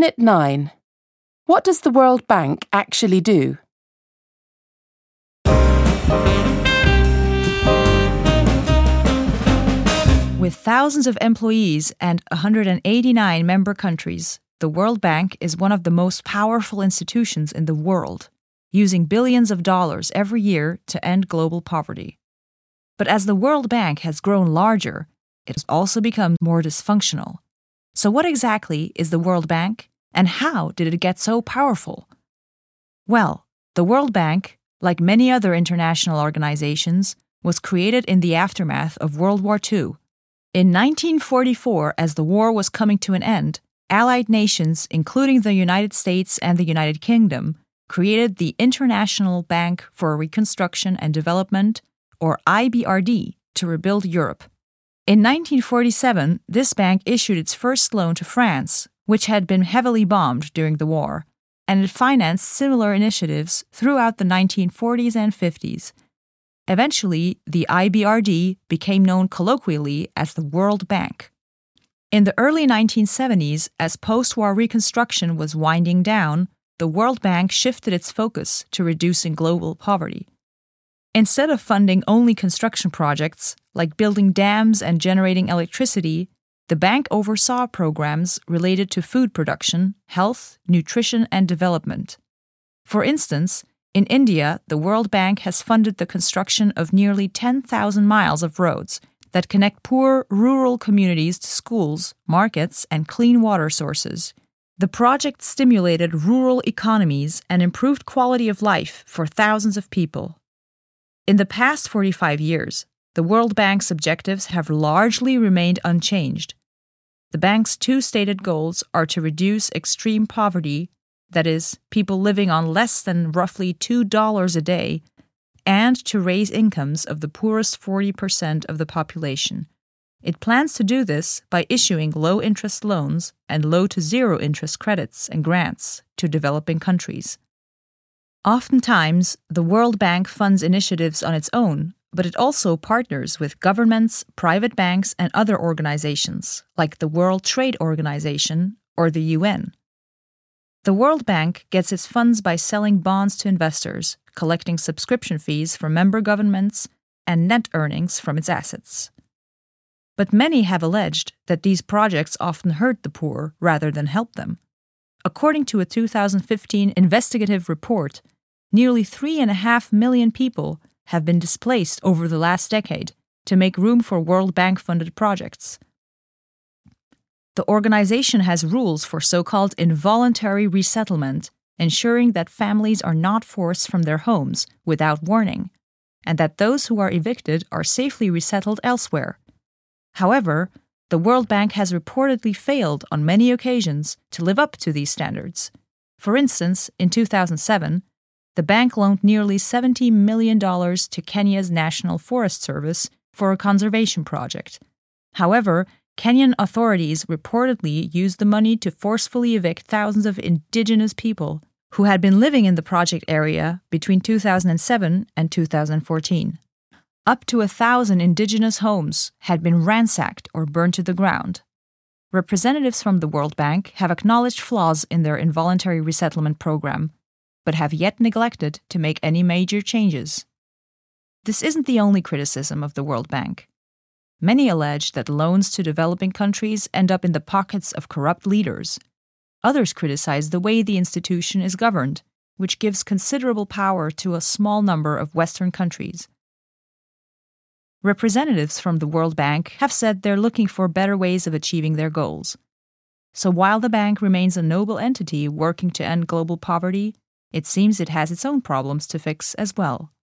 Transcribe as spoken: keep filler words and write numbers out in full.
Unit nine. What does the World Bank actually do? With thousands of employees and one hundred eighty-nine member countries, the World Bank is one of the most powerful institutions in the world, using billions of dollars every year to end global poverty. But as the World Bank has grown larger, it has also become more dysfunctional. So what exactly is the World Bank, and how did it get so powerful? Well, the World Bank, like many other international organizations, was created in the aftermath of World War Two. In nineteen forty-four, as the war was coming to an end, Allied nations, including the United States and the United Kingdom, created the International Bank for Reconstruction and Development, or I B R D, to rebuild Europe. In nineteen forty-seven, this bank issued its first loan to France, which had been heavily bombed during the war, and it financed similar initiatives throughout the nineteen forties and fifties. Eventually, the I B R D became known colloquially as the World Bank. In the early nineteen seventies, as post-war reconstruction was winding down, the World Bank shifted its focus to reducing global poverty. Instead of funding only construction projects, like building dams and generating electricity, the bank oversaw programs related to food production, health, nutrition, and development. For instance, in India, the World Bank has funded the construction of nearly ten thousand miles of roads that connect poor rural communities to schools, markets, and clean water sources. The project stimulated rural economies and improved quality of life for thousands of people. In the past forty-five years, the World Bank's objectives have largely remained unchanged. The bank's two stated goals are to reduce extreme poverty, that is, people living on less than roughly two dollars a day, and to raise incomes of the poorest forty percent of the population. It plans to do this by issuing low-interest loans and low to zero-interest credits and grants to developing countries. Oftentimes, the World Bank funds initiatives on its own, but it also partners with governments, private banks, and other organizations, like the World Trade Organization or the U N. The World Bank gets its funds by selling bonds to investors, collecting subscription fees from member governments, and net earnings from its assets. But many have alleged that these projects often hurt the poor rather than help them. According to a two thousand fifteen investigative report, nearly three and a half million people have been displaced over the last decade to make room for World Bank-funded projects. The organization has rules for so-called involuntary resettlement, ensuring that families are not forced from their homes without warning, and that those who are evicted are safely resettled elsewhere. However, the World Bank has reportedly failed on many occasions to live up to these standards. For instance, in two thousand seven, the bank loaned nearly seventy million dollars to Kenya's National Forest Service for a conservation project. However, Kenyan authorities reportedly used the money to forcefully evict thousands of indigenous people who had been living in the project area between two thousand seven and two thousand fourteen. Up to a thousand indigenous homes had been ransacked or burned to the ground. Representatives from the World Bank have acknowledged flaws in their involuntary resettlement program, but have yet neglected to make any major changes. This isn't the only criticism of the World Bank. Many allege that loans to developing countries end up in the pockets of corrupt leaders. Others criticize the way the institution is governed, which gives considerable power to a small number of Western countries. Representatives from the World Bank have said they're looking for better ways of achieving their goals. So while the bank remains a noble entity working to end global poverty, it seems it has its own problems to fix as well.